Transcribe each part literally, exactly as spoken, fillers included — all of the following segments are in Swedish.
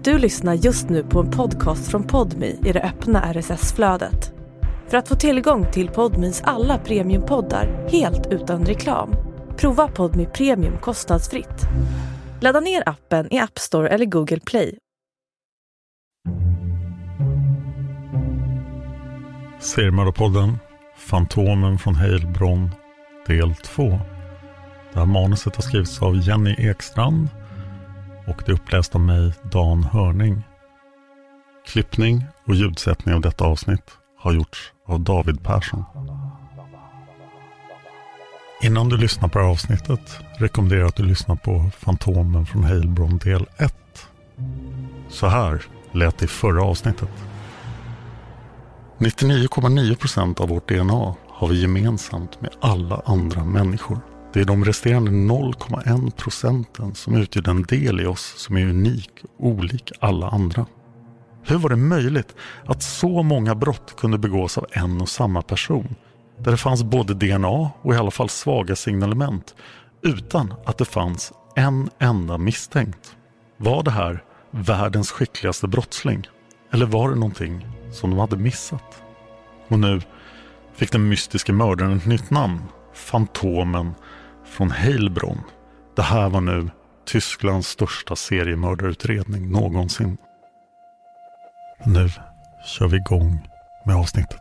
Du lyssnar just nu på en podcast från Podme i det öppna R S S-flödet. För att få tillgång till Podmes alla premiumpoddar helt utan reklam, prova Podme Premium kostnadsfritt. Ladda ner appen i App Store eller Google Play. Seriemördarpodden Fantomen från Heilbronn del två. Det här manuset har skrivits av Jenny Ekstrand och det är uppläst av mig, Dan Hörning. Klippning och ljudsättning av detta avsnitt har gjorts av David Persson. Innan du lyssnar på det här avsnittet rekommenderar jag att du lyssnar på Fantomen från Heilbronn del ett. Så här lät det i förra avsnittet. nittionio komma nio procent av vårt D N A har vi gemensamt med alla andra människor. Det är de resterande noll komma en procenten som utgör den del i oss som är unik och olik alla andra. Hur var det möjligt att så många brott kunde begås av en och samma person? Där det fanns både D N A och i alla fall svaga signalement utan att det fanns en enda misstänkt. Var det här världens skickligaste brottsling? Eller var det någonting som de hade missat? Och nu fick den mystiska mördaren ett nytt namn. Fantomen från Heilbronn. Det här var nu Tysklands största seriemördarutredning någonsin. Nu kör vi igång med avsnittet.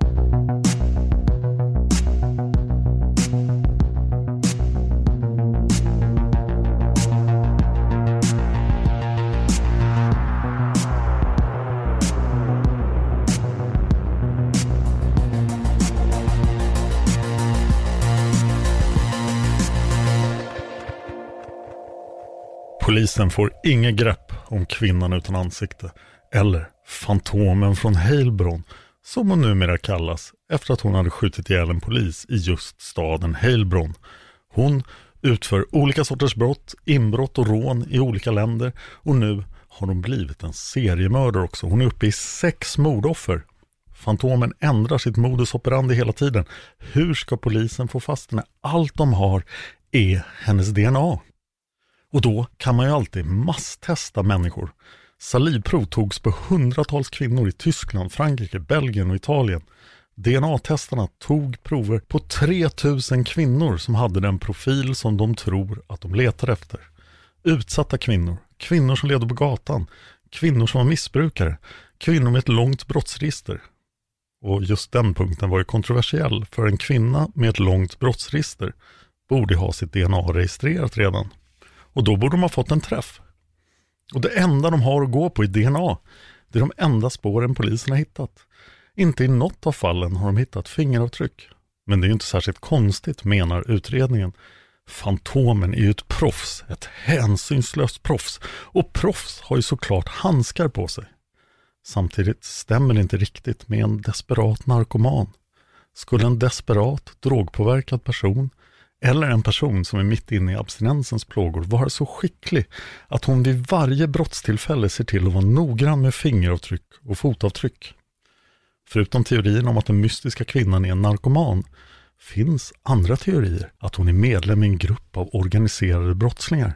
Polisen får inget grepp om kvinnan utan ansikte, eller Fantomen från Heilbronn, som hon numera kallas efter att hon hade skjutit ihjäl en polis i just staden Heilbronn. Hon utför olika sorters brott, inbrott och rån i olika länder och nu har hon blivit en seriemördare också. Hon är uppe i sex mordoffer. Fantomen ändrar sitt modus operandi hela tiden. Hur ska polisen få fast henne? Allt de har är hennes D N A. Och då kan man ju alltid masstesta människor. Salivprov togs på hundratals kvinnor i Tyskland, Frankrike, Belgien och Italien. D N A-testarna tog prover på tre tusen kvinnor som hade den profil som de tror att de letar efter. Utsatta kvinnor, kvinnor som levde på gatan, kvinnor som var missbrukare, kvinnor med ett långt brottsregister. Och just den punkten var ju kontroversiell, för en kvinna med ett långt brottsregister borde ha sitt D N A registrerat redan. Och då borde de ha fått en träff. Och det enda de har att gå på i D N A, det är de enda spåren polisen har hittat. Inte i något av fallen har de hittat fingeravtryck. Men det är ju inte särskilt konstigt, menar utredningen. Fantomen är ju ett proffs, ett hänsynslöst proffs. Och proffs har ju såklart handskar på sig. Samtidigt stämmer det inte riktigt med en desperat narkoman. Skulle en desperat, drogpåverkad person eller en person som är mitt inne i abstinensens plågor vara så skicklig att hon vid varje brottstillfälle ser till att vara noggrann med fingeravtryck och fotavtryck? Förutom teorin om att den mystiska kvinnan är en narkoman finns andra teorier att hon är medlem i en grupp av organiserade brottslingar.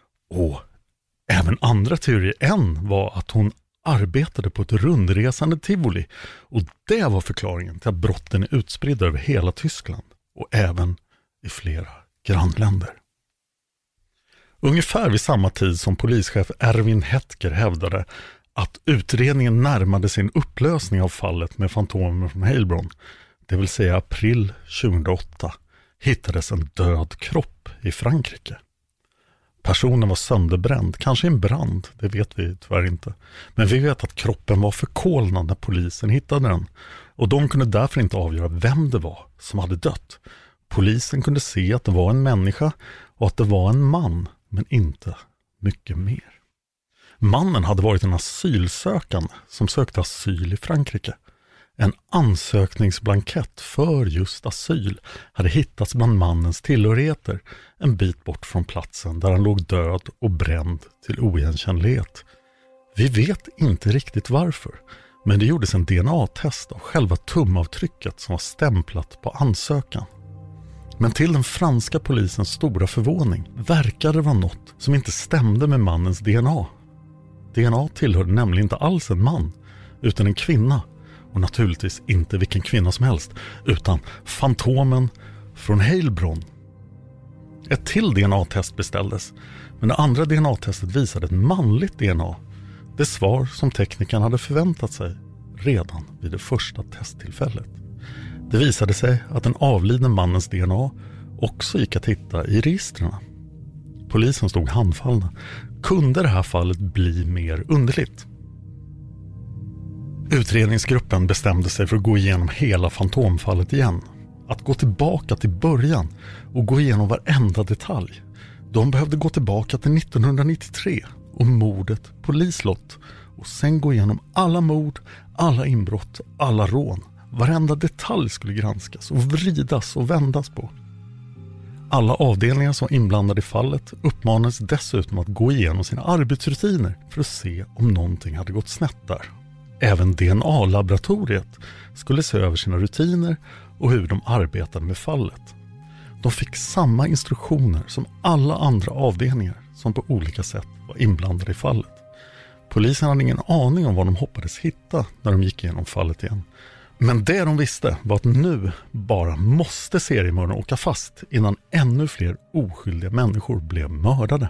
Och även andra teorier än var att hon arbetade på ett rundresande tivoli, och det var förklaringen till att brotten är utspridda över hela Tyskland och även i flera grannländer. Ungefär vid samma tid som polischef Erwin Hetker hävdade att utredningen närmade sin upplösning av fallet med Fantomen från Heilbronn, det vill säga april tjugohundraåtta, hittades en död kropp i Frankrike. Personen var sönderbränd, kanske i en brand, det vet vi tyvärr inte. Men vi vet att kroppen var förkolnad när polisen hittade den, och de kunde därför inte avgöra vem det var som hade dött. Polisen kunde se att det var en människa och att det var en man, men inte mycket mer. Mannen hade varit en asylsökande som sökte asyl i Frankrike. En ansökningsblankett för just asyl hade hittats bland mannens tillhörigheter en bit bort från platsen där han låg död och bränd till oigenkännlighet. Vi vet inte riktigt varför, men det gjordes en D N A-test av själva tumavtrycket som var stämplat på ansökan. Men till den franska polisens stora förvåning verkade det vara något som inte stämde med mannens D N A. D N A tillhörde nämligen inte alls en man, utan en kvinna. Och naturligtvis inte vilken kvinna som helst, utan Fantomen från Heilbronn. Ett till D N A-test beställdes, men det andra D N A-testet visade ett manligt D N A. Det svar som teknikern hade förväntat sig redan vid det första testtillfället. Det visade sig att den avlidne mannens D N A också gick att hitta i registren. Polisen stod handfallna. Kunde det här fallet bli mer underligt? Utredningsgruppen bestämde sig för att gå igenom hela fantomfallet igen. Att gå tillbaka till början och gå igenom varenda detalj. De behövde gå tillbaka till nittonhundranittiotre och mordet på Liselott och sen gå igenom alla mord, alla inbrott, alla rån. Varenda detalj skulle granskas och vridas och vändas på. Alla avdelningar som var inblandade i fallet uppmanades dessutom att gå igenom sina arbetsrutiner för att se om någonting hade gått snett där. Även D N A-laboratoriet skulle se över sina rutiner och hur de arbetade med fallet. De fick samma instruktioner som alla andra avdelningar som på olika sätt var inblandade i fallet. Polisen hade ingen aning om vad de hoppades hitta när de gick igenom fallet igen. Men det de visste var att nu bara måste seriemördaren åka fast innan ännu fler oskyldiga människor blev mördade.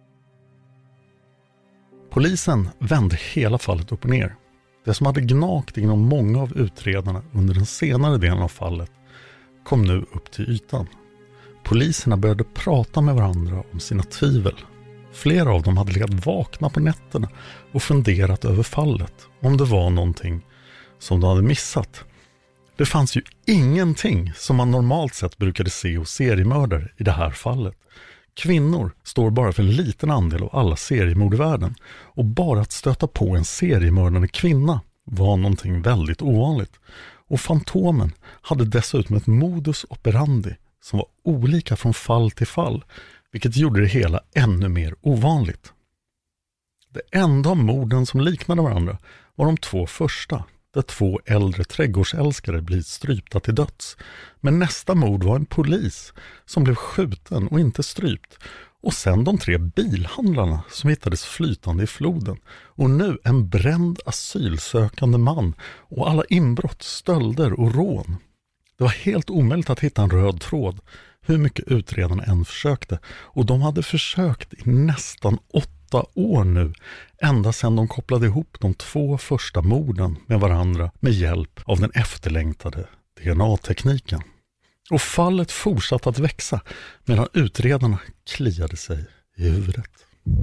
Polisen vände hela fallet upp och ner. Det som hade gnagt inom många av utredarna under den senare delen av fallet kom nu upp till ytan. Poliserna började prata med varandra om sina tvivel. Flera av dem hade legat vakna på nätterna och funderat över fallet, om det var någonting som de hade missat. Det fanns ju ingenting som man normalt sett brukade se hos seriemördare i det här fallet. Kvinnor står bara för en liten andel av alla seriemord i världen och bara att stöta på en seriemördande kvinna var någonting väldigt ovanligt. Och Fantomen hade dessutom ett modus operandi som var olika från fall till fall, vilket gjorde det hela ännu mer ovanligt. Det enda av morden som liknade varandra var de två första, där två äldre trädgårdsälskare blivit strypta till döds. Men nästa mord var en polis som blev skjuten och inte strypt. Och sen de tre bilhandlarna som hittades flytande i floden. Och nu en bränd asylsökande man och alla inbrott, stölder och rån. Det var helt omöjligt att hitta en röd tråd, hur mycket utredarna än försökte. Och de hade försökt i nästan åtta år nu, ända sedan de kopplade ihop de två första morden med varandra med hjälp av den efterlängtade D N A-tekniken. Och fallet fortsatte att växa medan utredarna kliade sig i huvudet.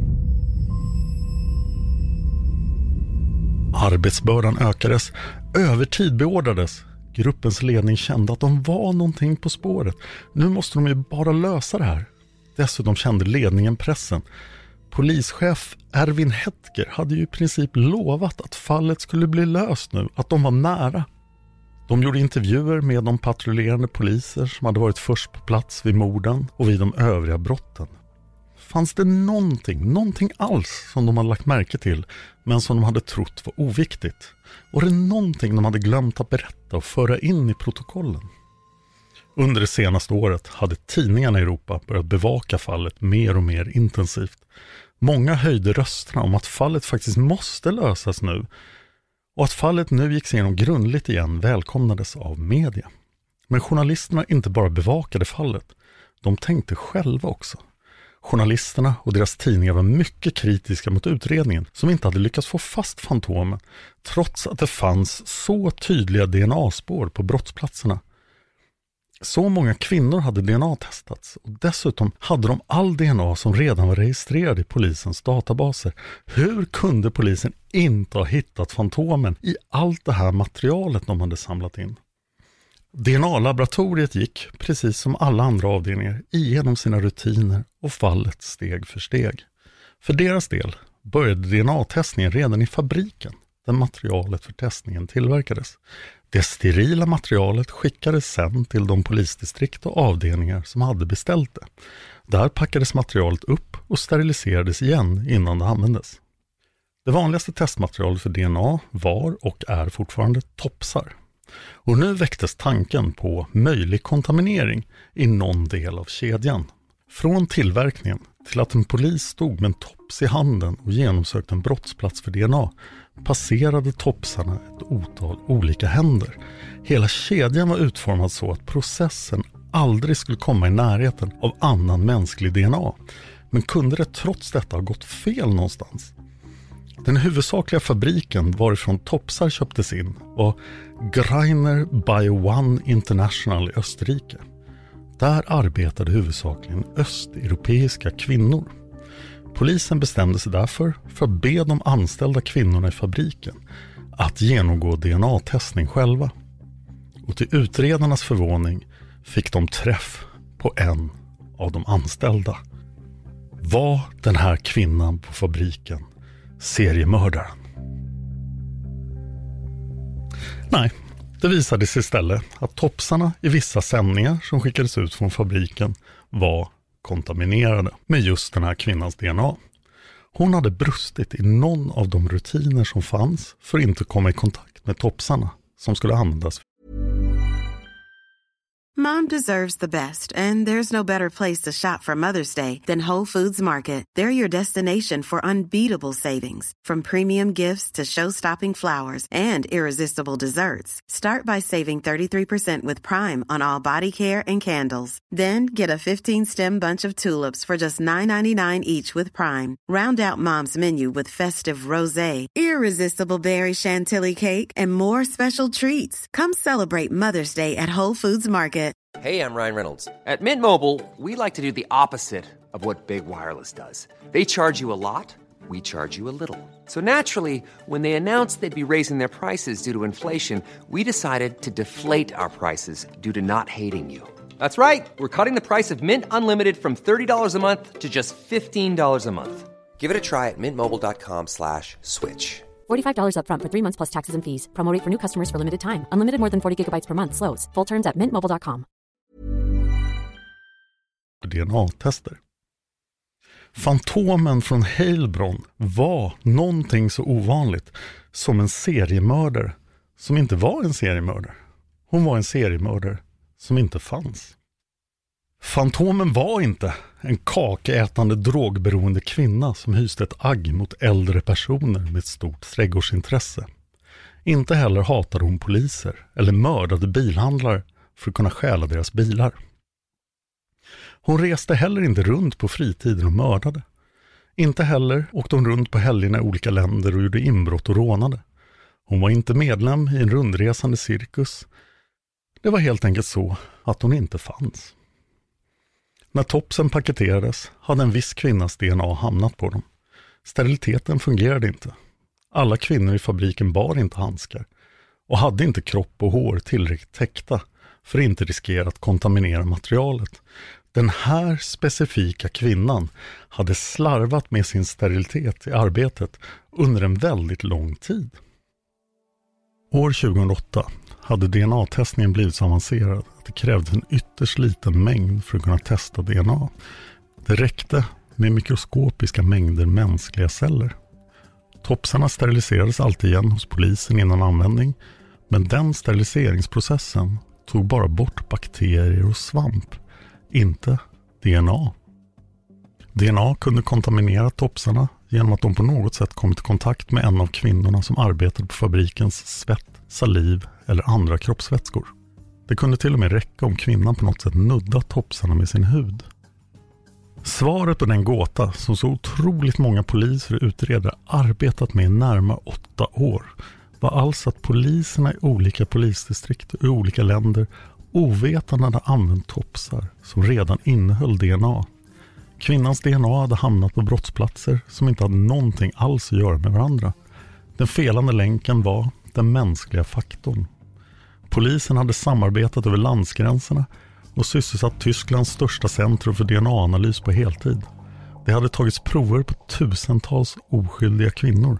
Arbetsbördan ökades, övertid beordrades. Gruppens ledning kände att de var någonting på spåret. Nu måste de ju bara lösa det här. Dessutom kände ledningen pressen. Polischef Erwin Hetker hade ju i princip lovat att fallet skulle bli löst nu, att de var nära. De gjorde intervjuer med de patrullerande poliser som hade varit först på plats vid morden och vid de övriga brotten. Fanns det någonting, någonting alls som de hade lagt märke till men som de hade trott var oviktigt? Och det någonting de hade glömt att berätta och föra in i protokollen? Under det senaste året hade tidningarna i Europa börjat bevaka fallet mer och mer intensivt. Många höjde rösterna om att fallet faktiskt måste lösas nu och att fallet nu gick igenom grundligt igen välkomnades av media. Men journalisterna inte bara bevakade fallet, de tänkte själva också. Journalisterna och deras tidningar var mycket kritiska mot utredningen som inte hade lyckats få fast Fantomen trots att det fanns så tydliga D N A-spår på brottsplatserna. Så många kvinnor hade D N A-testats och dessutom hade de all D N A som redan var registrerad i polisens databaser. Hur kunde polisen inte ha hittat Fantomen i allt det här materialet de hade samlat in? D N A-laboratoriet gick, precis som alla andra avdelningar, igenom sina rutiner och fallet steg för steg. För deras del började D N A-testningen redan i fabriken där materialet för testningen tillverkades. Det sterila materialet skickades sen till de polisdistrikt och avdelningar som hade beställt det. Där packades materialet upp och steriliserades igen innan det användes. Det vanligaste testmaterialet för D N A var och är fortfarande topsar. Och nu väcktes tanken på möjlig kontaminering i någon del av kedjan. Från tillverkningen till att en polis stod med en tops i handen och genomsökte en brottsplats för D N A passerade topsarna ett otal olika händer. Hela kedjan var utformad så att processen aldrig skulle komma i närheten av annan mänsklig D N A. Men kunde det trots detta ha gått fel någonstans? Den huvudsakliga fabriken varifrån topsar köptes in var Greiner BioOne International i Österrike. Där arbetade huvudsakligen östeuropeiska kvinnor. Polisen bestämde sig därför för att be de anställda kvinnorna i fabriken att genomgå D N A-testning själva. Och till utredarnas förvåning fick de träff på en av de anställda. Var den här kvinnan på fabriken seriemördaren? Nej, det visade sig istället att topsarna i vissa sändningar som skickades ut från fabriken var kontaminerade med just den här kvinnans D N A. Hon hade brustit i någon av de rutiner som fanns för att inte komma i kontakt med topsarna som skulle användas. Mom deserves the best, and there's no better place to shop for Mother's Day than Whole Foods Market. They're your destination for unbeatable savings, from premium gifts to show-stopping flowers and irresistible desserts. Start by saving thirty-three percent with Prime on all body care and candles. Then get a fifteen-stem bunch of tulips for just nine ninety-nine each with Prime. Round out Mom's menu with festive rosé, irresistible berry chantilly cake, and more special treats. Come celebrate Mother's Day at Whole Foods Market. Hey, I'm Ryan Reynolds. At Mint Mobile, we like to do the opposite of what Big Wireless does. They charge you a lot, we charge you a little. So naturally, when they announced they'd be raising their prices due to inflation, we decided to deflate our prices due to not hating you. That's right. We're cutting the price of Mint Unlimited from thirty dollars a month to just fifteen dollars a month. Give it a try at mintmobile.com slash switch. forty-five dollars up front for three months plus taxes and fees. Promo rate for new customers for limited time. Unlimited more than forty gigabytes per month slows. Full terms at mint mobile dot com. D N A-tester. Fantomen från Heilbronn var någonting så ovanligt som en seriemördare som inte var en seriemördare. Hon var en seriemördare som inte fanns. Fantomen var inte en kakeätande drogberoende kvinna som hyste ett agg mot äldre personer med ett stort trädgårdsintresse. Inte heller hatade hon poliser eller mördade bilhandlare för att kunna stjäla deras bilar. Hon reste heller inte runt på fritiden och mördade. Inte heller åkte hon runt på helgerna i olika länder och gjorde inbrott och rånade. Hon var inte medlem i en rundresande cirkus. Det var helt enkelt så att hon inte fanns. När topsen paketerades hade en viss kvinnas D N A hamnat på dem. Steriliteten fungerade inte. Alla kvinnor i fabriken bar inte handskar och hade inte kropp och hår tillräckligt täckta för att inte riskera att kontaminera materialet. Den här specifika kvinnan hade slarvat med sin sterilitet i arbetet under en väldigt lång tid. År tjugohundraåtta hade D N A-testningen blivit så avancerad att det krävdes en ytterst liten mängd för att kunna testa D N A. Det räckte med mikroskopiska mängder mänskliga celler. Topsarna steriliserades alltid igen hos polisen innan användning, men den steriliseringsprocessen tog bara bort bakterier och svamp, inte D N A. D N A kunde kontaminera topsarna genom att de på något sätt kommit i kontakt med en av kvinnorna som arbetade på fabrikens svett, saliv eller andra kroppsvätskor. Det kunde till och med räcka om kvinnan på något sätt nudda topsarna med sin hud. Svaret på den gåta som så otroligt många poliser och utredare arbetat med i närmare åtta år var alltså att poliserna i olika polisdistrikt och i olika länder ovetande hade använt topsar som redan innehöll D N A. Kvinnans D N A hade hamnat på brottsplatser som inte hade någonting alls att göra med varandra. Den felande länken var den mänskliga faktorn. Polisen hade samarbetat över landsgränserna och sysselsatt Tysklands största centrum för D N A-analys på heltid. Det hade tagits prover på tusentals oskyldiga kvinnor.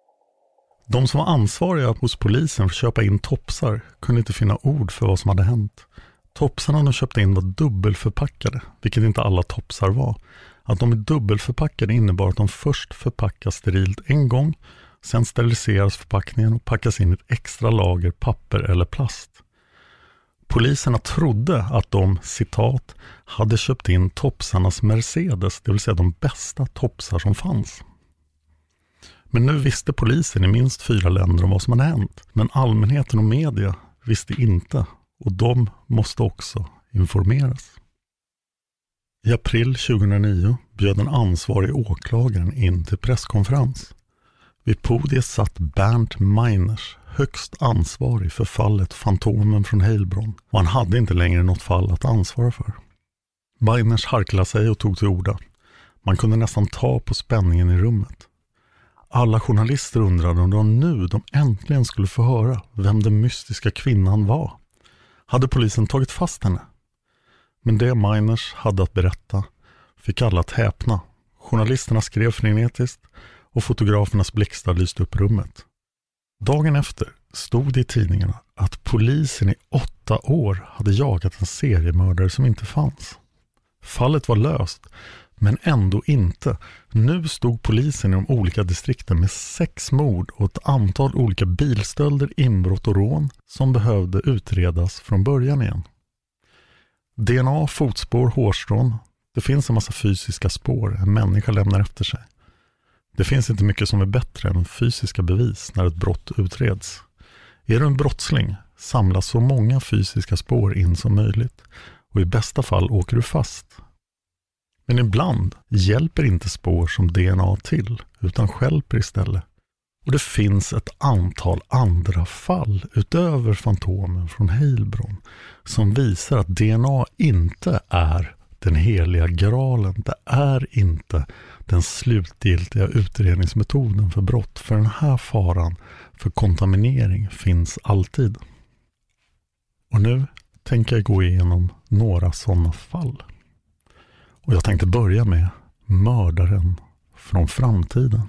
De som var ansvariga hos polisen för att köpa in topsar kunde inte finna ord för vad som hade hänt. Topsarna de köpte in var dubbelförpackade, vilket inte alla topsar var. Att de är dubbelförpackade innebar att de först förpackas sterilt en gång, sen steriliseras förpackningen och packas in i ett extra lager papper eller plast. Poliserna trodde att de, citat, hade köpt in topsarnas Mercedes, det vill säga de bästa topsar som fanns. Men nu visste polisen i minst fyra länder om vad som hade hänt. Men allmänheten och media visste inte, och de måste också informeras. I april tjugohundranio bjöd den ansvarige åklagaren in till presskonferens. Vid podiet satt Bernd Meiners, högst ansvarig för fallet Fantomen från Heilbronn, och han hade inte längre något fall att ansvara för. Meiners harklade sig och tog till orda. Man kunde nästan ta på spänningen i rummet. Alla journalister undrade om det var nu de äntligen skulle få höra vem den mystiska kvinnan var. Hade polisen tagit fast henne? Men det Meiners hade att berätta fick alla att häpna. Journalisterna skrev frenetiskt och fotografernas blixtar lyste upp rummet. Dagen efter stod det i tidningarna att polisen i åtta år hade jagat en seriemördare som inte fanns. Fallet var löst, men ändå inte. Nu stod polisen i de olika distrikten med sex mord och ett antal olika bilstölder, inbrott och rån som behövde utredas från början igen. D N A, fotspår, hårstrån. Det finns en massa fysiska spår en människa lämnar efter sig. Det finns inte mycket som är bättre än fysiska bevis när ett brott utreds. Är du en brottsling, samlas så många fysiska spår in som möjligt och i bästa fall åker du fast. Men ibland hjälper inte spår som D N A till utan stjälper istället. Och det finns ett antal andra fall utöver Fantomen från Heilbronn som visar att D N A inte är den heliga graalen. Det är inte den slutgiltiga utredningsmetoden för brott. För den här faran för kontaminering finns alltid. Och nu tänker jag gå igenom några sådana fall. Och jag tänkte börja med mördaren från framtiden.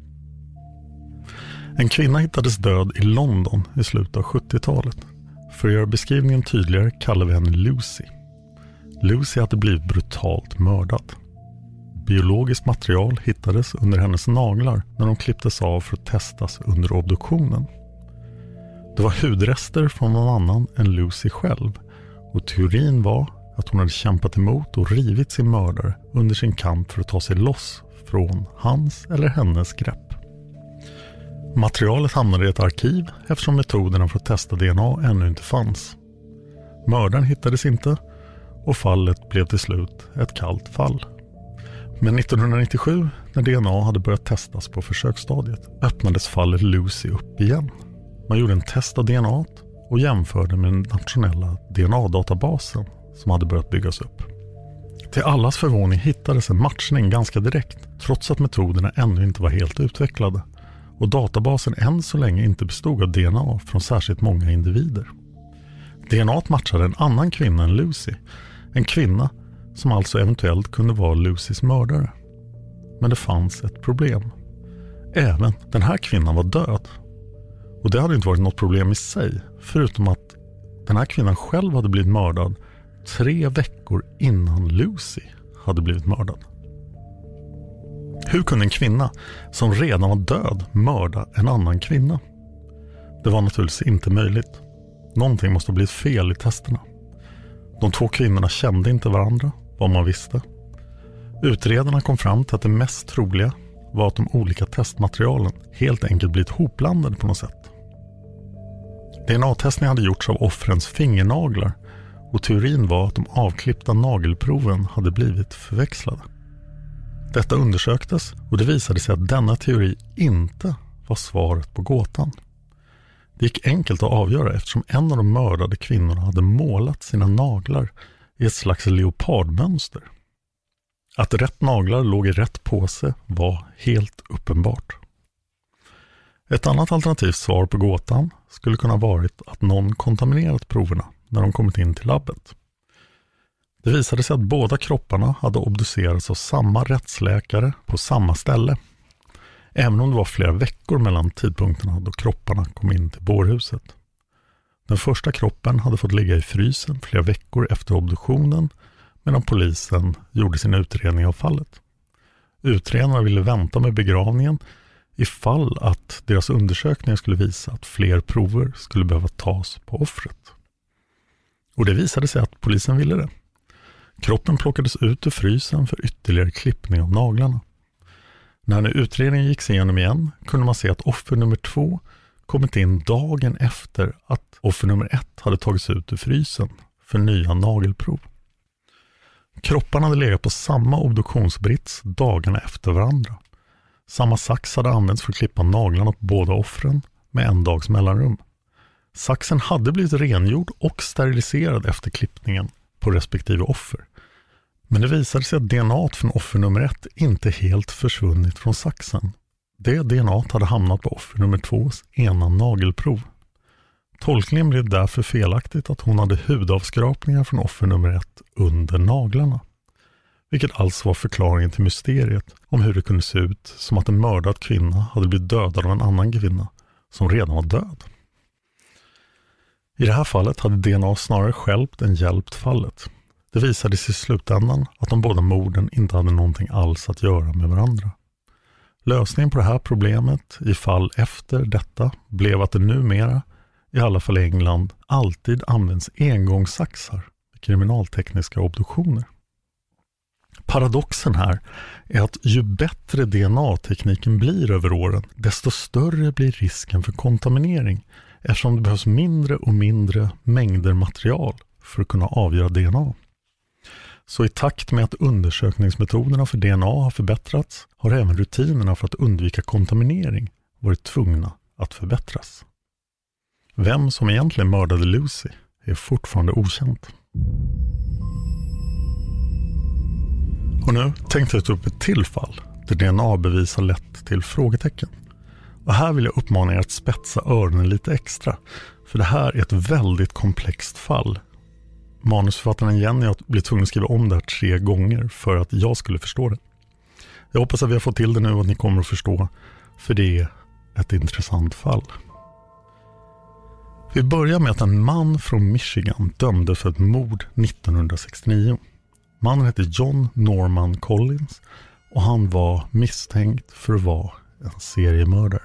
En kvinna hittades död i London i slutet av sjuttiotalet. För att göra beskrivningen tydligare kallar vi henne Lucy. Lucy hade blivit brutalt mördad. Biologiskt material hittades under hennes naglar när de klipptes av för att testas under obduktionen. Det var hudrester från någon annan än Lucy själv, och teorin var att hon hade kämpat emot och rivit sin mördare under sin kamp för att ta sig loss från hans eller hennes grepp. Materialet hamnade i ett arkiv eftersom metoderna för att testa D N A ännu inte fanns. Mördaren hittades inte och fallet blev till slut ett kallt fall. Men nittonhundranittiosju, när D N A hade börjat testas på försöksstadiet, öppnades fallet Lucy upp igen. Man gjorde en test av D N A och jämförde med den nationella D N A-databasen som hade börjat byggas upp. Till allas förvåning hittades en matchning ganska direkt, trots att metoderna ännu inte var helt utvecklade. Och databasen än så länge inte bestod av D N A från särskilt många individer. D N A matchade en annan kvinna än Lucy. En kvinna som alltså eventuellt kunde vara Lucys mördare. Men det fanns ett problem. Även den här kvinnan var död. Och det hade inte varit något problem i sig, förutom att den här kvinnan själv hade blivit mördad tre veckor innan Lucy hade blivit mördad. Hur kunde en kvinna som redan var död mörda en annan kvinna? Det var naturligtvis inte möjligt. Någonting måste ha blivit fel i testerna. De två kvinnorna kände inte varandra, vad man visste. Utredarna kom fram till att det mest troliga var att de olika testmaterialen helt enkelt blivit hopblandade på något sätt. D N A-testning hade gjorts av offrens fingernaglar och teorin var att de avklippta nagelproven hade blivit förväxlade. Detta undersöktes och det visade sig att denna teori inte var svaret på gåtan. Det gick enkelt att avgöra eftersom en av de mördade kvinnorna hade målat sina naglar i ett slags leopardmönster. Att rätt naglar låg i rätt påse var helt uppenbart. Ett annat alternativt svar på gåtan skulle kunna varit att någon kontaminerat proverna när de kommit in till labbet. Det visade sig att båda kropparna hade obducerats av samma rättsläkare på samma ställe. Även om det var flera veckor mellan tidpunkterna då kropparna kom in till bårhuset. Den första kroppen hade fått ligga i frysen flera veckor efter obduktionen medan polisen gjorde sin utredning av fallet. Utredarna ville vänta med begravningen ifall att deras undersökningar skulle visa att fler prover skulle behöva tas på offret. Och det visade sig att polisen ville det. Kroppen plockades ut ur frysen för ytterligare klippning av naglarna. När nu utredningen gick igenom igen kunde man se att offer nummer två kommit in dagen efter att offer nummer ett hade tagits ut ur frysen för nya nagelprov. Kropparna hade legat på samma obduktionsbrits dagarna efter varandra. Samma sax hade använts för att klippa naglarna på båda offren med en dags mellanrum. Saxen hade blivit rengjord och steriliserad efter klippningen på respektive offer. Men det visade sig att D N A från offer nummer ett inte helt försvunnit från saxen. Det D N A hade hamnat på offer nummer tvås ena nagelprov. Tolkningen blev därför felaktigt att hon hade hudavskrapningar från offer nummer ett under naglarna. Vilket alltså var förklaringen till mysteriet om hur det kunde se ut som att en mördad kvinna hade blivit dödad av en annan kvinna som redan var död. I det här fallet hade D N A snarare stjälpt än hjälpt fallet. Det visade sig i slutändan att de båda morden inte hade någonting alls att göra med varandra. Lösningen på det här problemet i fall efter detta blev att det numera, i alla fall i England, alltid används engångssaxar i kriminaltekniska obduktioner. Paradoxen här är att ju bättre D N A-tekniken blir över åren, desto större blir risken för kontaminering eftersom det behövs mindre och mindre mängder material för att kunna avgöra D N A. Så i takt med att undersökningsmetoderna för D N A har förbättrats har även rutinerna för att undvika kontaminering varit tvungna att förbättras. Vem som egentligen mördade Lucy är fortfarande okänt. Och nu tänkte jag ta upp ett till fall där D N A-bevis har lett till frågetecken. Och här vill jag uppmana er att spetsa öronen lite extra, för det här är ett väldigt komplext fall. Manusförfattaren Jenny har blivit tvungen att skriva om det här tre gånger för att jag skulle förstå det. Jag hoppas att vi har fått till det nu och att ni kommer att förstå, för det är ett intressant fall. Vi börjar med att en man från Michigan dömde för ett mord nittonhundrasextionio. Mannen hette John Norman Collins och han var misstänkt för att vara en seriemördare.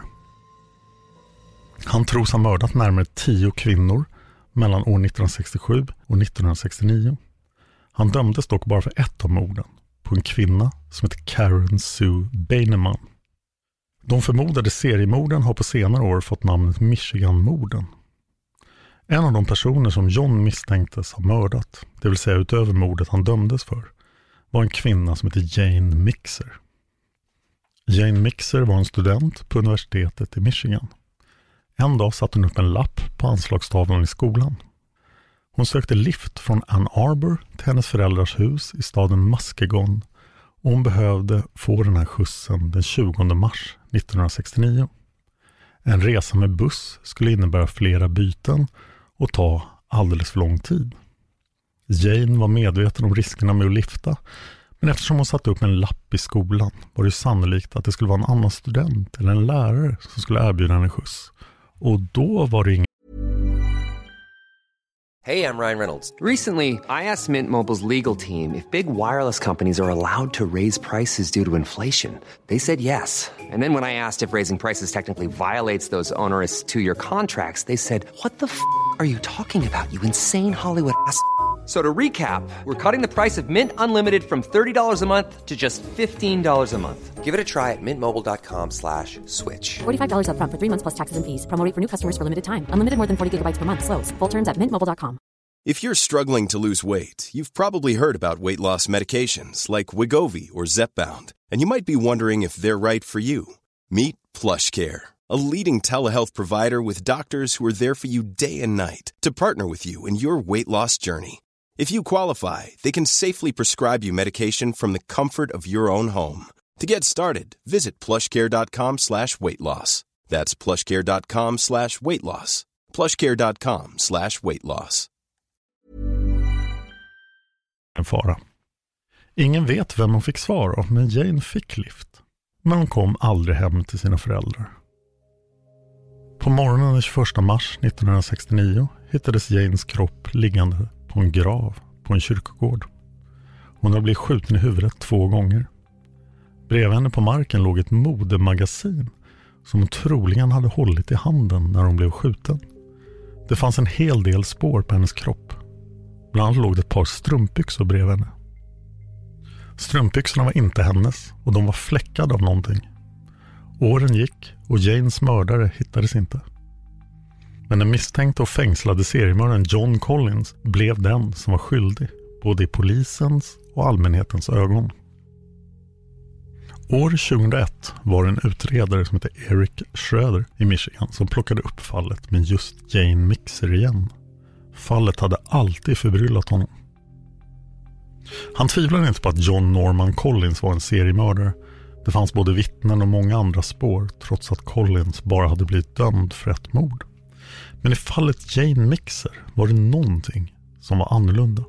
Han tros ha mördat närmare tio kvinnor mellan år nittonhundrasextiosju och nittonhundrasextionio. Han dömdes dock bara för ett av morden, på en kvinna som heter Karen Sue Beineman. De förmodade seriemorden har på senare år fått namnet Michigan-morden. En av de personer som John misstänktes ha mördat, det vill säga utöver mordet han dömdes för, var en kvinna som heter Jane Mixer. Jane Mixer var en student på universitetet i Michigan. En dag satte hon upp en lapp på anslagstavlan i skolan. Hon sökte lift från Ann Arbor till hennes föräldrars hus i staden Muskegon och hon behövde få den här skjutsen den tjugonde mars nittonhundrasextionio. En resa med buss skulle innebära flera byten och ta alldeles för lång tid. Jane var medveten om riskerna med att lifta, men eftersom hon satte upp en lapp i skolan var det sannolikt att det skulle vara en annan student eller en lärare som skulle erbjuda henne skjuts. Och då var det ingen... Hey, I'm Ryan Reynolds. Recently, I asked Mint Mobile's legal team if big wireless companies are allowed to raise prices due to inflation. They said yes. And then when I asked if raising prices technically violates those onerous two-year contracts, they said, what the f*** are you talking about, you insane Hollywood ass f- So to recap, we're cutting the price of Mint Unlimited from thirty dollars a month to just fifteen dollars a month. Give it a try at mintmobile.com slash switch. forty-five dollars up front for three months plus taxes and fees. Promo rate for new customers for limited time. Unlimited more than forty gigabytes per month slows. Full terms at mint mobile dot com. If you're struggling to lose weight, you've probably heard about weight loss medications like Wegovy or Zepbound, and you might be wondering if they're right for you. Meet PlushCare, a leading telehealth provider with doctors who are there for you day and night to partner with you in your weight loss journey. If you qualify, they can safely prescribe you medication from the comfort of your own home. To get started, visit plushcare.com slash weight loss. That's plushcare.com slash weight loss. plushcare.com slash weight loss. En fara. Ingen vet vem hon fick svar av, men Jane fick lift. Men hon kom aldrig hem till sina föräldrar. På morgonen den tjugoförsta mars nittonhundrasextionio hittades Janes kropp liggande på en grav på en kyrkogård. Hon hade blivit skjuten i huvudet två gånger. Bredvid henne på marken låg ett modemagasin som hon troligen hade hållit i handen när hon blev skjuten. Det fanns en hel del spår på hennes kropp. Bland annat låg det ett par strumpbyxor bredvid henne. Strumpbyxorna var inte hennes och de var fläckade av någonting. Åren gick och Janes mördare hittades inte. Men den misstänkte och fängslade seriemördaren John Collins blev den som var skyldig, både i polisens och allmänhetens ögon. År tjugohundraett var det en utredare som hette Eric Schroeder i Michigan som plockade upp fallet med just Jane Mixer igen. Fallet hade alltid förbryllat honom. Han tvivlade inte på att John Norman Collins var en seriemördare. Det fanns både vittnen och många andra spår trots att Collins bara hade blivit dömd för ett mord. Men i fallet Jane Mixer var det någonting som var annorlunda.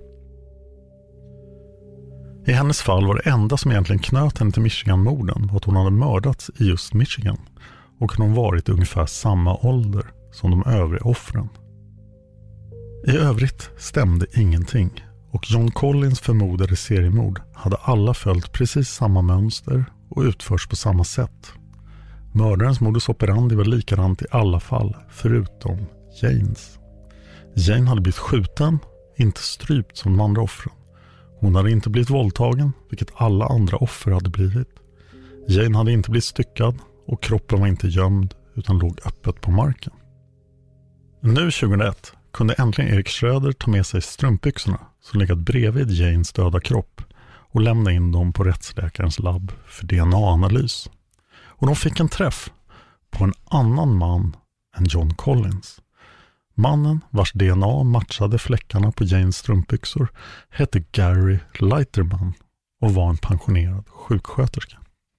I hennes fall var det enda som egentligen knöt henne till Michigan-morden var att hon hade mördats i just Michigan och hon varit i ungefär samma ålder som de övriga offren. I övrigt stämde ingenting och John Collins förmodade seriemord hade alla följt precis samma mönster och utförs på samma sätt. Mördarens modus operandi var likadant i alla fall förutom Janes. Jane hade blivit skjuten, inte strypt som de andra offren. Hon hade inte blivit våldtagen, vilket alla andra offer hade blivit. Jane hade inte blivit styckad och kroppen var inte gömd utan låg öppet på marken. Nu tjugohundraett kunde äntligen Eric Schroeder ta med sig strumpbyxorna som legat bredvid Janes döda kropp och lämna in dem på rättsläkarens labb för D N A-analys. Och de fick en träff på en annan man än John Collins. Mannen vars D N A matchade fläckarna på Janes strumpbyxor hette Gary Leiterman och var en pensionerad sjuksköterska.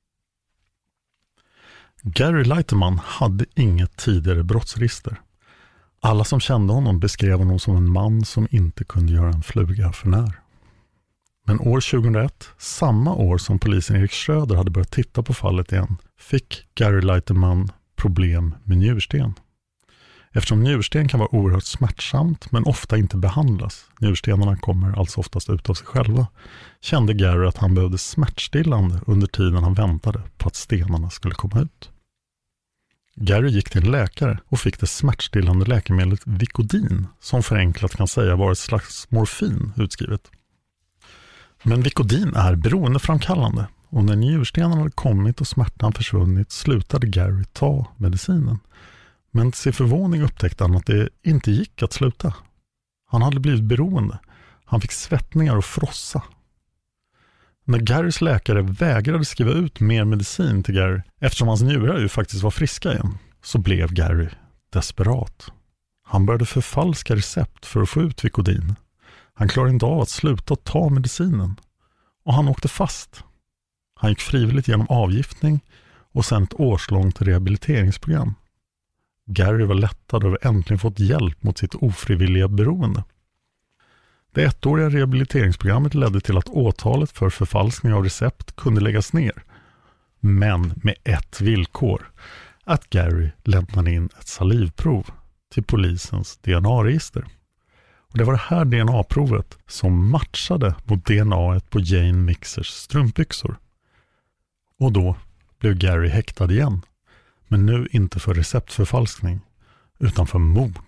Gary Leiterman hade inget tidigare brottsregister. Alla som kände honom beskrev honom som en man som inte kunde göra en fluga för när. Men år tjugohundraett, samma år som polisen Eric Schroeder hade börjat titta på fallet igen, fick Gary Leiterman problem med njursten. Eftersom njursten kan vara oerhört smärtsamt men ofta inte behandlas, njurstenarna kommer alltså oftast ut av sig själva, kände Gary att han behövde smärtstillande under tiden han väntade på att stenarna skulle komma ut. Gary gick till en läkare och fick det smärtstillande läkemedlet Vicodin, som förenklat kan säga var ett slags morfin utskrivet. Men Vicodin är beroendeframkallande och när njurstenarna hade kommit och smärtan försvunnit slutade Gary ta medicinen. Men till sin förvåning upptäckte han att det inte gick att sluta. Han hade blivit beroende. Han fick svettningar och frossa. När Garys läkare vägrade skriva ut mer medicin till Gary, eftersom hans njurar ju faktiskt var friska igen, så blev Gary desperat. Han började förfalska recept för att få ut Vicodin. Han klarade inte av att sluta ta medicinen. Och han åkte fast. Han gick frivilligt genom avgiftning och sen ett årslångt rehabiliteringsprogram. Gary var lättad över att äntligen fått hjälp mot sitt ofrivilliga beroende. Det ettåriga rehabiliteringsprogrammet ledde till att åtalet för förfalskning av recept kunde läggas ner. Men med ett villkor, att Gary lämnade in ett salivprov till polisens D N A-register. Och det var det här D N A-provet som matchade mot D N A-et på Jane Mixers strumpbyxor. Och då blev Gary häktad igen. Men nu inte för receptförfalskning, utan för mord.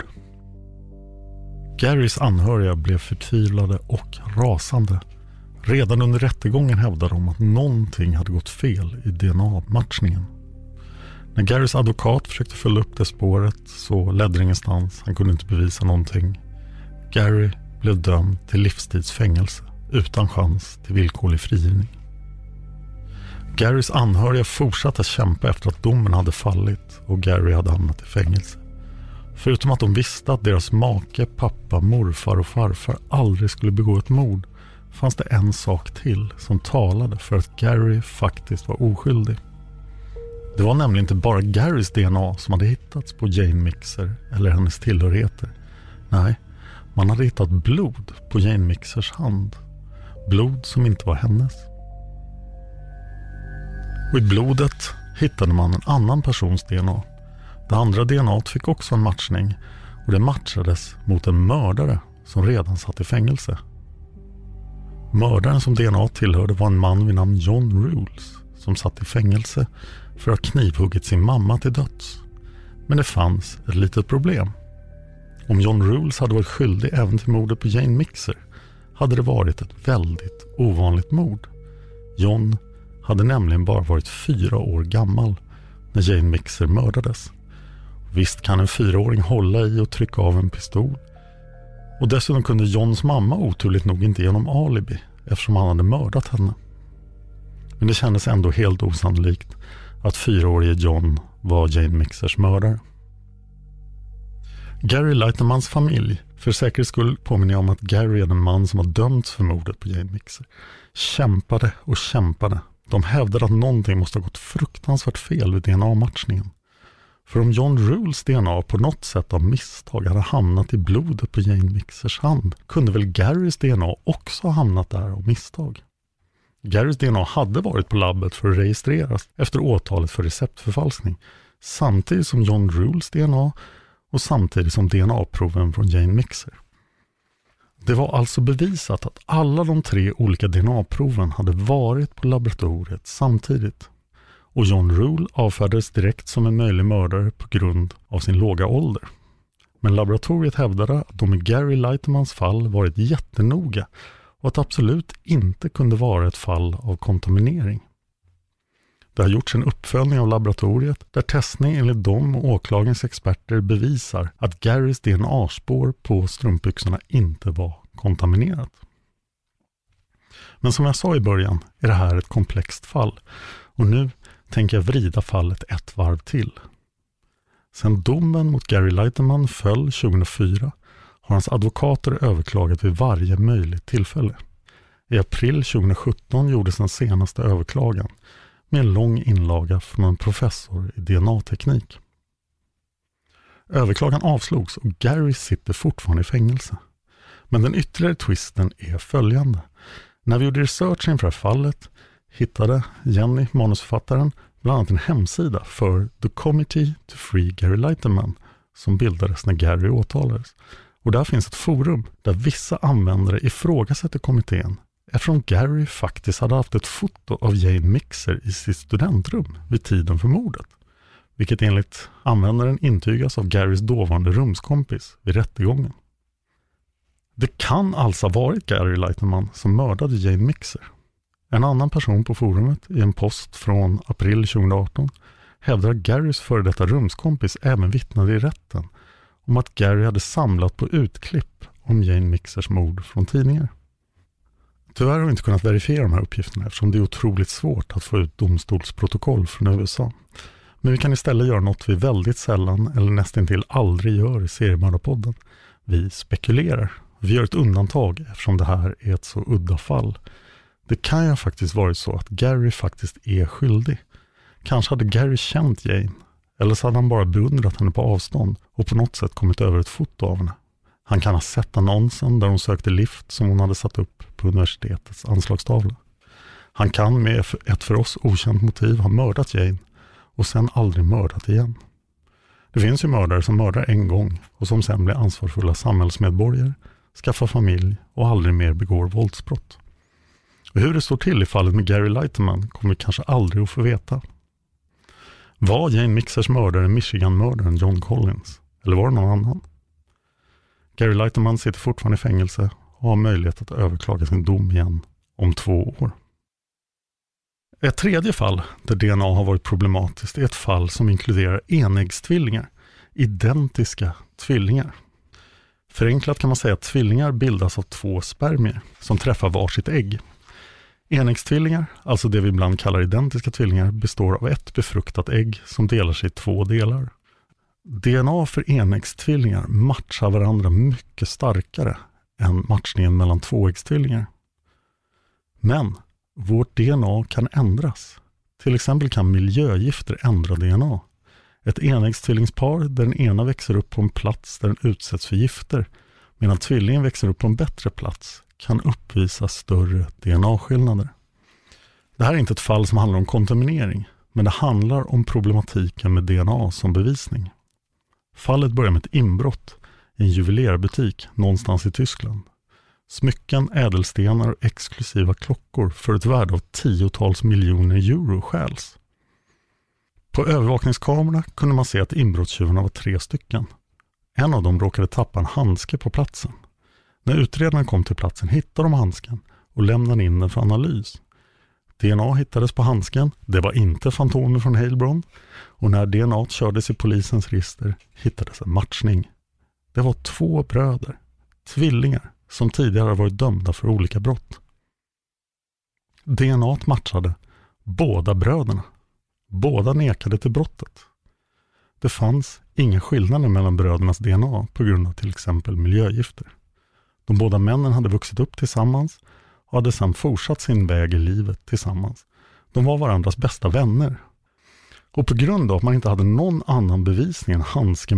Garys anhöriga blev förtvivlade och rasande. Redan under rättegången hävdade de att någonting hade gått fel i D N A-matchningen. När Garys advokat försökte följa upp det spåret så ledde det ingenstans. Han kunde inte bevisa någonting. Gary blev dömd till livstidsfängelse utan chans till villkorlig frigivning. Garys anhöriga fortsatte att kämpa efter att domen hade fallit och Gary hade hamnat i fängelse. Förutom att de visste att deras make, pappa, morfar och farfar aldrig skulle begå ett mord fanns det en sak till som talade för att Gary faktiskt var oskyldig. Det var nämligen inte bara Garys D N A som hade hittats på Jane Mixer eller hennes tillhörigheter. Nej, man hade hittat blod på Jane Mixers hand. Blod som inte var hennes. Och i blodet hittade man en annan persons D N A. Det andra D N A fick också en matchning och det matchades mot en mördare som redan satt i fängelse. Mördaren som D N A tillhörde var en man vid namn John Rules som satt i fängelse för att ha knivhuggit sin mamma till döds. Men det fanns ett litet problem. Om John Rules hade varit skyldig även till mordet på Jane Mixer hade det varit ett väldigt ovanligt mord. John hade nämligen bara varit fyra år gammal när Jane Mixer mördades. Visst kan en fyraåring hålla i och trycka av en pistol. Och dessutom kunde Johns mamma oturligt nog inte ge honom alibi eftersom han hade mördat henne. Men det kändes ändå helt osannolikt att fyraårige John var Jane Mixers mördare. Gary Leitermans familj, för säkerhets skull påminner jag om att Gary är den man som har dömts för mordet på Jane Mixer, kämpade och kämpade. De hävdade att någonting måste ha gått fruktansvärt fel vid D N A-matchningen. För om John Rules D N A på något sätt av misstag hade hamnat i blodet på Jane Mixers hand, kunde väl Garys D N A också ha hamnat där av misstag. Garys D N A hade varit på labbet för att registreras efter åtalet för receptförfalskning, samtidigt som John Rules D N A och samtidigt som D N A-proven från Jane Mixer. Det var alltså bevisat att alla de tre olika D N A-proven hade varit på laboratoriet samtidigt. Och John Rule avfärdades direkt som en möjlig mördare på grund av sin låga ålder. Men laboratoriet hävdade att de i Gary Leitermans fall varit jättenoga och att absolut inte kunde vara ett fall av kontaminering. Det har gjorts en uppföljning av laboratoriet där testning enligt dem och åklagens experter bevisar att Garys D N A-spår på strumpbyxorna inte var kontaminerat. Men som jag sa i början är det här ett komplext fall och nu tänker jag vrida fallet ett varv till. Sen domen mot Gary Leiterman föll tjugohundrafyra har hans advokater överklagat vid varje möjligt tillfälle. I april tjugosjutton gjordes den senaste överklagan med en lång inlaga från en professor i D N A-teknik. Överklagan avslogs och Gary sitter fortfarande i fängelse. Men den ytterligare twisten är följande. När vi gjorde research inför fallet hittade Jenny, manusförfattaren, bland annat en hemsida för The Committee to Free Gary Leiterman som bildades när Gary åtalades. Och där finns ett forum där vissa användare ifrågasätter kommittén eftersom Gary faktiskt hade haft ett foto av Jane Mixer i sitt studentrum vid tiden för mordet. Vilket enligt användaren intygas av Garys dåvarande rumskompis vid rättegången. Det kan alltså ha varit Gary Leiterman som mördade Jane Mixer. En annan person på forumet i en post från april tjugoarton hävdar att Garys före detta rumskompis även vittnade i rätten om att Gary hade samlat på utklipp om Jane Mixers mord från tidningar. Tyvärr har vi inte kunnat verifiera de här uppgifterna eftersom det är otroligt svårt att få ut domstolsprotokoll från U S A. Men vi kan istället göra något vi väldigt sällan eller nästintill aldrig gör i Seriemördarpodden. Vi spekulerar. Vi gör ett undantag eftersom det här är ett så udda fall. Det kan ju faktiskt vara så att Gary faktiskt är skyldig. Kanske hade Gary känt Jane, eller så hade han bara beundrat henne på avstånd och på något sätt kommit över ett foto av henne. Han kan ha sett annonsen där hon sökte lift som hon hade satt upp på universitetets anslagstavla. Han kan med ett för oss okänt motiv ha mördat Jane och sen aldrig mördat igen. Det finns ju mördare som mördar en gång och som sen blir ansvarsfulla samhällsmedborgare, skaffar familj och aldrig mer begår våldsbrott. Och hur det står till i fallet med Gary Leiterman kommer vi kanske aldrig att få veta. Var Jane Mixers mördare Michigan-mördaren John Collins? Eller var det någon annan? Gary Leiterman sitter fortfarande i fängelse och har möjlighet att överklaga sin dom igen om två år. Ett tredje fall där D N A har varit problematiskt är ett fall som inkluderar enäggstvillingar, identiska tvillingar. Förenklat kan man säga att tvillingar bildas av två spermier som träffar varsitt ägg. Enäggstvillingar, alltså det vi ibland kallar identiska tvillingar, består av ett befruktat ägg som delar sig i två delar. D N A för enäggstvillingar matchar varandra mycket starkare än matchningen mellan tvåäggstvillingar. Men vårt D N A kan ändras. Till exempel kan miljögifter ändra D N A. Ett enäggsttvillingspar där den ena växer upp på en plats där den utsätts för gifter medan tvillingen växer upp på en bättre plats kan uppvisa större D N A-skillnader. Det här är inte ett fall som handlar om kontaminering, men det handlar om problematiken med D N A som bevisning. Fallet börjar med ett inbrott i en juvelerarbutik någonstans i Tyskland. Smycken, ädelstenar och exklusiva klockor för ett värde av tiotals miljoner euro stjäls. På övervakningskamerorna kunde man se att inbrottstjuvarna var tre stycken. En av dem råkade tappa en handske på platsen. När utredarna kom till platsen hittade de handsken och lämnade in den för analys. D N A hittades på handsken, det var inte Fantomen från Heilbronn, och när D N A kördes i polisens register hittades en matchning. Det var två bröder, tvillingar, som tidigare varit dömda för olika brott. D N A matchade båda bröderna. Båda nekade till brottet. Det fanns inga skillnader mellan brödernas D N A på grund av till exempel miljögifter. De båda männen hade vuxit upp tillsammans och hade sedan fortsatt sin väg i livet tillsammans. De var varandras bästa vänner. Och på grund av att man inte hade någon annan bevisning än handsken.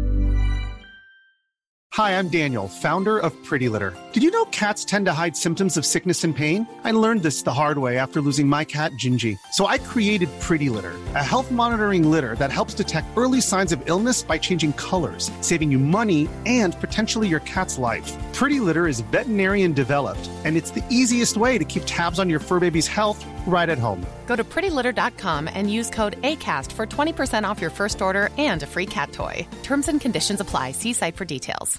Hi, I'm Daniel, founder of Pretty Litter. Did you know cats tend to hide symptoms of sickness and pain? I learned this the hard way after losing my cat, Gingy. So I created Pretty Litter, a health monitoring litter that helps detect early signs of illness by changing colors, saving you money and potentially your cat's life. Pretty Litter is veterinarian developed, and it's the easiest way to keep tabs on your fur baby's health right at home. Go to pretty litter dot com and use code ACAST for twenty percent off your first order and a free cat toy. Terms and conditions apply. See site for details.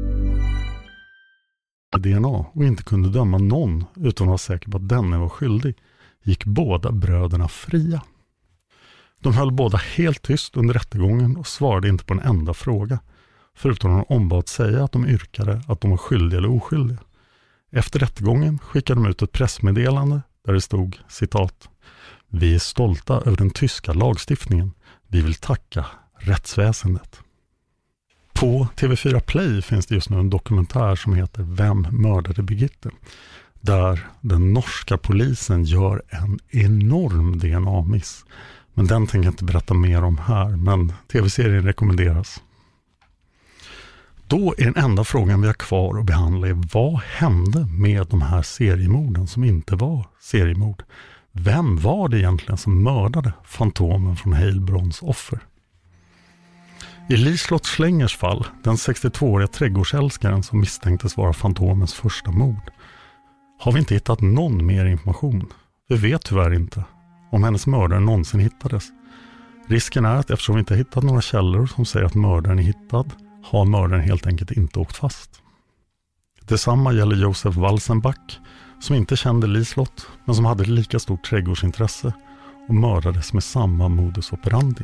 D N A och inte kunde döma någon utan att vara säker på att denne var skyldig, gick båda bröderna fria. De höll båda helt tyst under rättegången och svarade inte på en enda fråga, förutom att de ombad säga att de yrkade att de var skyldiga eller oskyldiga. Efter rättegången skickade de ut ett pressmeddelande där det stod, citat, "Vi är stolta över den tyska lagstiftningen. Vi vill tacka rättsväsendet." På T V fyra Play finns det just nu en dokumentär som heter Vem mördade Birgitte? Där den norska polisen gör en enorm D N A-miss. Men den tänker jag inte berätta mer om här, men tv-serien rekommenderas. Då är den enda frågan vi har kvar att behandla är: vad hände med de här seriemorden som inte var seriemord? Vem var det egentligen som mördade Fantomen från Heilbronns offer? I Liselott Schlengers fall, den sextiotvååriga trädgårdsälskaren som misstänktes vara Fantomens första mord, har vi inte hittat någon mer information. Vi vet tyvärr inte om hennes mördare någonsin hittades. Risken är att eftersom vi inte hittat några källor som säger att mördaren är hittad, har mördaren helt enkelt inte åkt fast. Detsamma gäller Josef Walsenbach, som inte kände Liselott men som hade lika stort trädgårdsintresse och mördades med samma modus operandi.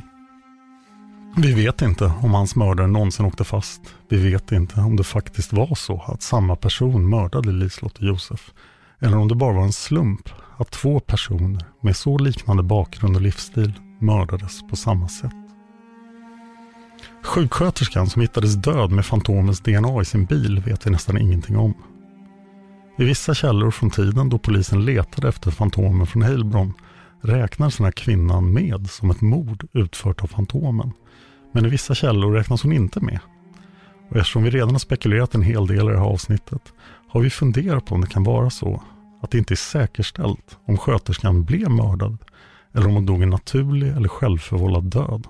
Vi vet inte om hans mördare någonsin åkte fast. Vi vet inte om det faktiskt var så att samma person mördade Liselott och Josef. Eller om det bara var en slump att två personer med så liknande bakgrund och livsstil mördades på samma sätt. Sjuksköterskan som hittades död med Fantomens D N A i sin bil vet vi nästan ingenting om. I vissa källor från tiden då polisen letade efter Fantomen från Heilbronn räknas den här kvinnan med som ett mord utfört av Fantomen. Men i vissa källor räknas hon inte med. Och eftersom vi redan har spekulerat en hel del i det här avsnittet har vi funderat på om det kan vara så att det inte är säkerställt om sköterskan blev mördad eller om hon dog en naturlig eller självförvållad död.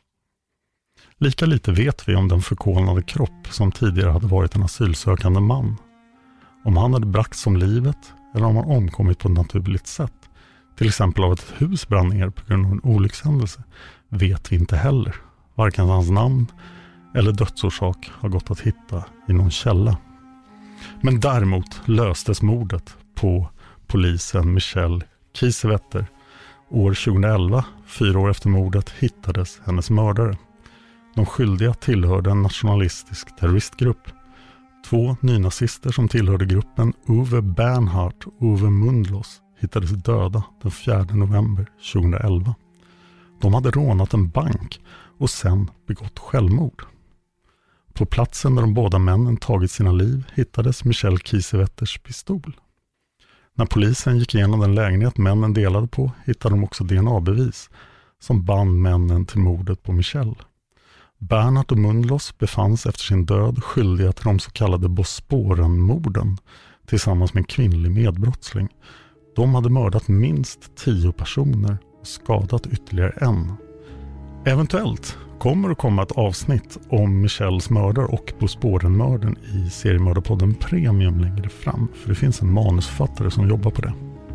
Lika lite vet vi om den förkolnade kropp som tidigare hade varit en asylsökande man. Om han hade bragts om livet eller om han omkommit på ett naturligt sätt, till exempel av ett hus brann ner på grund av en olyckshändelse, vet vi inte heller. Varken hans namn eller dödsorsak har gått att hitta i någon källa. Men däremot löstes mordet på polisen Michelle Kiesewetter. År tjugoelva, fyra år efter mordet, hittades hennes mördare. De skyldiga tillhörde en nationalistisk terroristgrupp. Två nynazister som tillhörde gruppen, Uwe Bernhardt och Uwe Mundlos, hittades döda den fjärde november tjugoelva. De hade rånat en bank och sen begått självmord. På platsen där de båda männen tagit sina liv hittades Michelle Kiesewetters pistol. När polisen gick igenom den lägenhet männen delade på hittade de också D N A-bevis som band männen till mordet på Michelle. Bernhardt och Mundlos befanns efter sin död skyldiga till de så kallade Bosporen-morden tillsammans med en kvinnlig medbrottsling. De hade mördat minst tio personer och skadat ytterligare en. Eventuellt kommer det komma ett avsnitt om Michelles mördare och Bosporen-mörden i seriemördarpodden Premium längre fram, för det finns en manusförfattare som jobbar på det.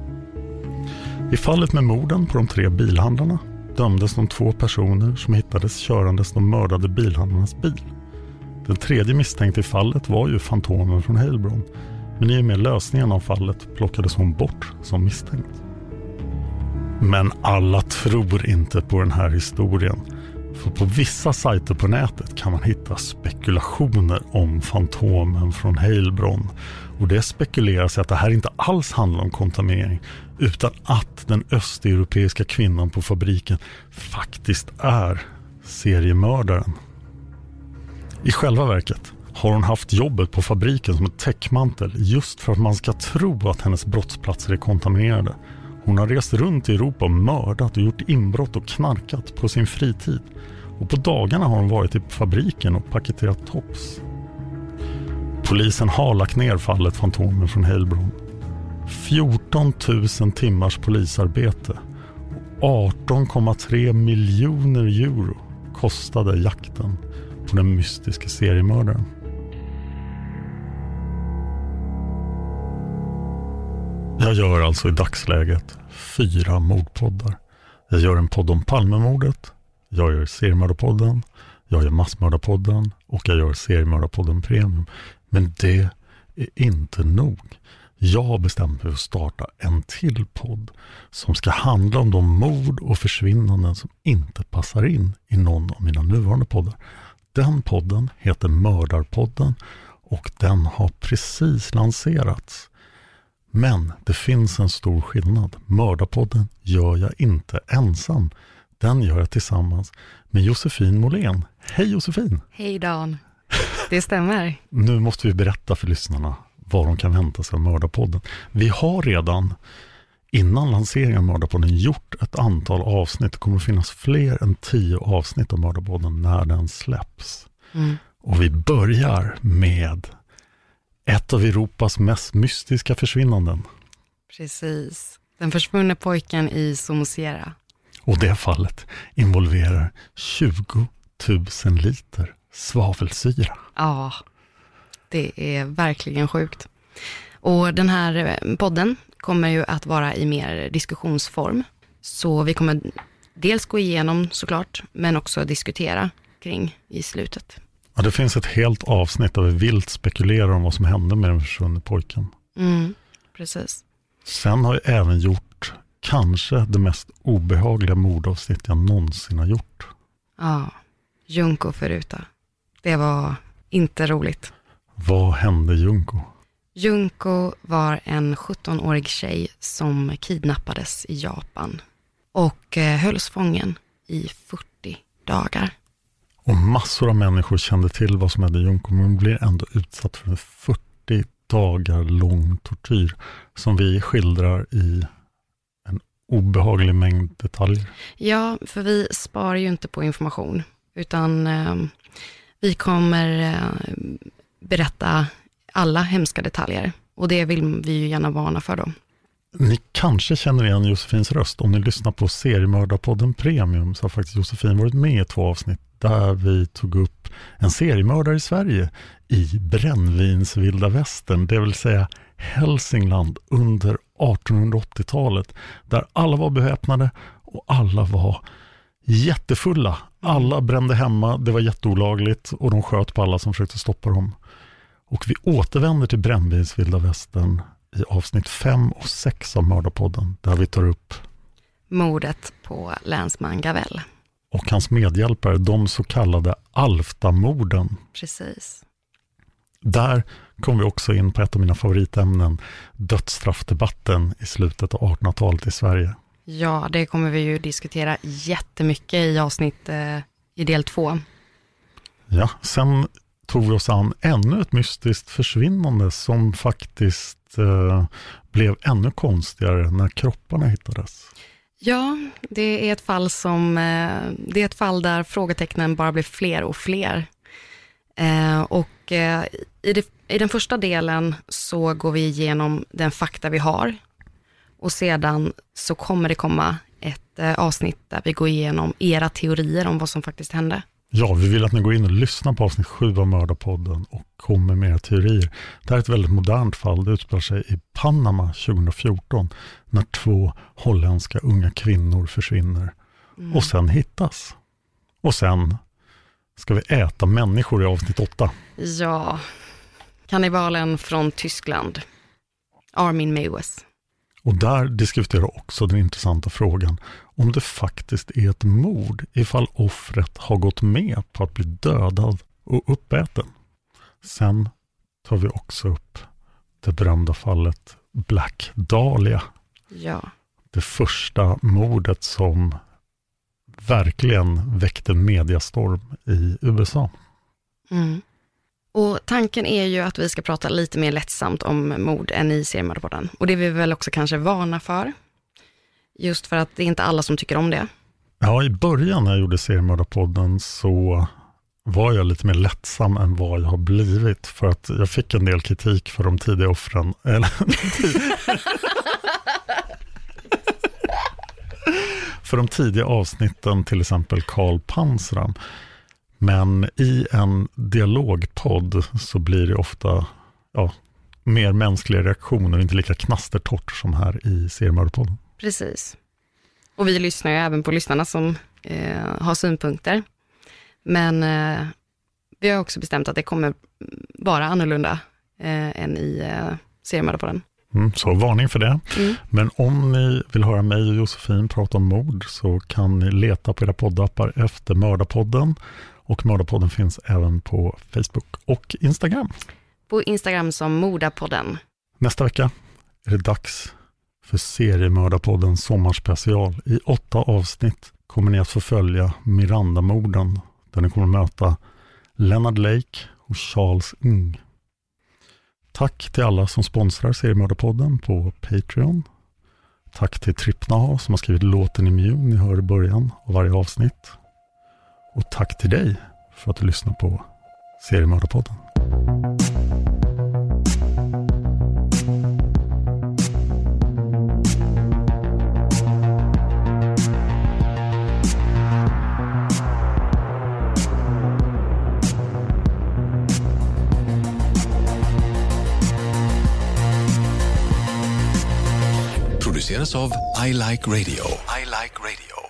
I fallet med morden på de tre bilhandlarna dömdes de två personer som hittades körandes de mördade bilhandlarnas bil. Den tredje misstänkte i fallet var ju Fantomen från Heilbronn. Men i och med lösningen av fallet plockades hon bort som misstänkt. Men alla tror inte på den här historien. För på vissa sajter på nätet kan man hitta spekulationer om Fantomen från Heilbronn. Och det spekuleras att det här inte alls handlar om kontaminering, utan att den östeuropeiska kvinnan på fabriken faktiskt är seriemördaren. I själva verket har hon haft jobbet på fabriken som ett täckmantel just för att man ska tro att hennes brottsplatser är kontaminerade. Hon har rest runt i Europa och mördat och gjort inbrott och knarkat på sin fritid. Och på dagarna har hon varit i fabriken och paketerat tops. Polisen har lagt ner fallet Fantomen från Heilbronn. fjorton tusen timmars polisarbete och arton komma tre miljoner euro kostade jakten på den mystiska seriemördaren. Jag gör alltså i dagsläget fyra mordpoddar. Jag gör en podd om Palmemordet, jag gör seriemördarpodden, jag gör massmördarpodden och jag gör seriemördarpodden Premium. Men det är inte nog. Jag har bestämt mig för att starta en till podd som ska handla om de mord och försvinnanden som inte passar in i någon av mina nuvarande poddar. Den podden heter Mördarpodden och den har precis lanserats. Men det finns en stor skillnad. Mördarpodden gör jag inte ensam. Den gör jag tillsammans med Josefin Måhlén. Hej Josefin! Hej Dan! Det stämmer. Nu måste vi berätta för lyssnarna vad de kan vänta sig av Mördarpodden. Vi har redan innan lanseringen av Mördarpodden gjort ett antal avsnitt. Det kommer att finnas fler än tio avsnitt av Mördarpodden när den släpps. Mm. Och vi börjar med ett av Europas mest mystiska försvinnanden. Precis. Den försvunne pojken i Somosierra. Och det fallet involverar tjugo tusen liter svavelsyra. Ja, det är verkligen sjukt. Och den här podden kommer ju att vara i mer diskussionsform. Så vi kommer dels gå igenom såklart, men också diskutera kring i slutet. Ja, det finns ett helt avsnitt där vi vilt spekulerar om vad som hände med den försvunne pojken. Mm, precis. Sen har jag även gjort kanske det mest obehagliga mordavsnitt jag någonsin har gjort. Ja, Junko Furuta. Det var inte roligt. Vad hände Junko? Junko var en sjuttonårig tjej som kidnappades i Japan och eh, hölls fången i fyrtio dagar. Och massor av människor kände till vad som hände Junko, men hon blir ändå utsatt för en fyrtio dagar lång tortyr som vi skildrar i en obehaglig mängd detaljer. Ja, för vi sparar ju inte på information, utan eh, vi kommer eh, berätta alla hemska detaljer. Och det vill vi ju gärna varna för då. Ni kanske känner igen Josefins röst. Om ni lyssnar på seriemördarpodden Premium så har faktiskt Josefin varit med i två avsnitt där vi tog upp en seriemördare i Sverige i Brännvins vilda västern, det vill säga Hälsingland under artonhundraåttiotalet, där alla var beväpnade och alla var jättefulla. Alla brände hemma, det var jätteolagligt och de sköt på alla som försökte stoppa dem. Och vi återvänder till Brännvins vilda västern i avsnitt fem och sex av Mördarpodden, där vi tar upp mordet på länsman Gavell. Och hans medhjälpare, de så kallade Alftamorden. Precis. Där kom vi också in på ett av mina favoritämnen, dödsstraffdebatten i slutet av artonhundratalet i Sverige. Ja, det kommer vi ju diskutera jättemycket i avsnitt eh, i del två. Ja, sen tog vi oss an ännu ett mystiskt försvinnande som faktiskt eh, blev ännu konstigare när kropparna hittades. Ja, det är ett fall som eh, det är ett fall där frågetecknen bara blir fler och fler. Eh, och eh, i, det, i den första delen så går vi igenom den fakta vi har. Och sedan så kommer det komma ett eh, avsnitt där vi går igenom era teorier om vad som faktiskt hände. Ja, vi vill att ni går in och lyssnar på avsnitt sju av Mördarpodden och kommer med era teorier. Det här är ett väldigt modernt fall. Det utspelar sig i Panama tjugohundrafjorton när två holländska unga kvinnor försvinner mm. och sen hittas. Och sen ska vi äta människor i avsnitt åtta. Ja, kannibalen från Tyskland, Armin Meiwes. Och där diskuterar också den intressanta frågan om det faktiskt är ett mord ifall offret har gått med på att bli dödad och uppäten. Sen tar vi också upp det berömda fallet Black Dahlia. Ja. Det första mordet som verkligen väckte mediastorm i U S A. Mm. Och tanken är ju att vi ska prata lite mer lättsamt om mord än i Seriemördarpodden. Och det är vi väl också kanske vana för. Just för att det är inte alla som tycker om det. Ja, i början när jag gjorde Seriemördarpodden så var jag lite mer lättsam än vad jag har blivit. För att jag fick en del kritik för de tidiga offren. Eller, för de tidiga avsnitten, till exempel Karl Pansram. Men i en dialogpodd så blir det ofta ja, mer mänskliga reaktioner och inte lika knastertorrt som här i Seriemördarpodden. Precis. Och vi lyssnar ju även på lyssnarna som eh, har synpunkter. Men eh, vi har också bestämt att det kommer vara annorlunda eh, än i eh, Seriemördarpodden. Mm, så varning för det. Mm. Men om ni vill höra mig och Josefin prata om mord så kan ni leta på era poddappar efter Mördarpodden. Och Mördarpodden finns även på Facebook och Instagram. På Instagram som Mordapodden. Nästa vecka är det dags för Seriemördarpoddens sommarspecial. I åtta avsnitt kommer ni att få följa Miranda-morden där ni kommer att möta Leonard Lake och Charles Ng. Tack till alla som sponsrar Seriemördarpodden på Patreon. Tack till Trippnaha som har skrivit låten Immune ni hör i början av varje avsnitt. Och tack till dig för att du lyssnar på Seriemördarpodden. Produceras av I Like Radio. I Like Radio.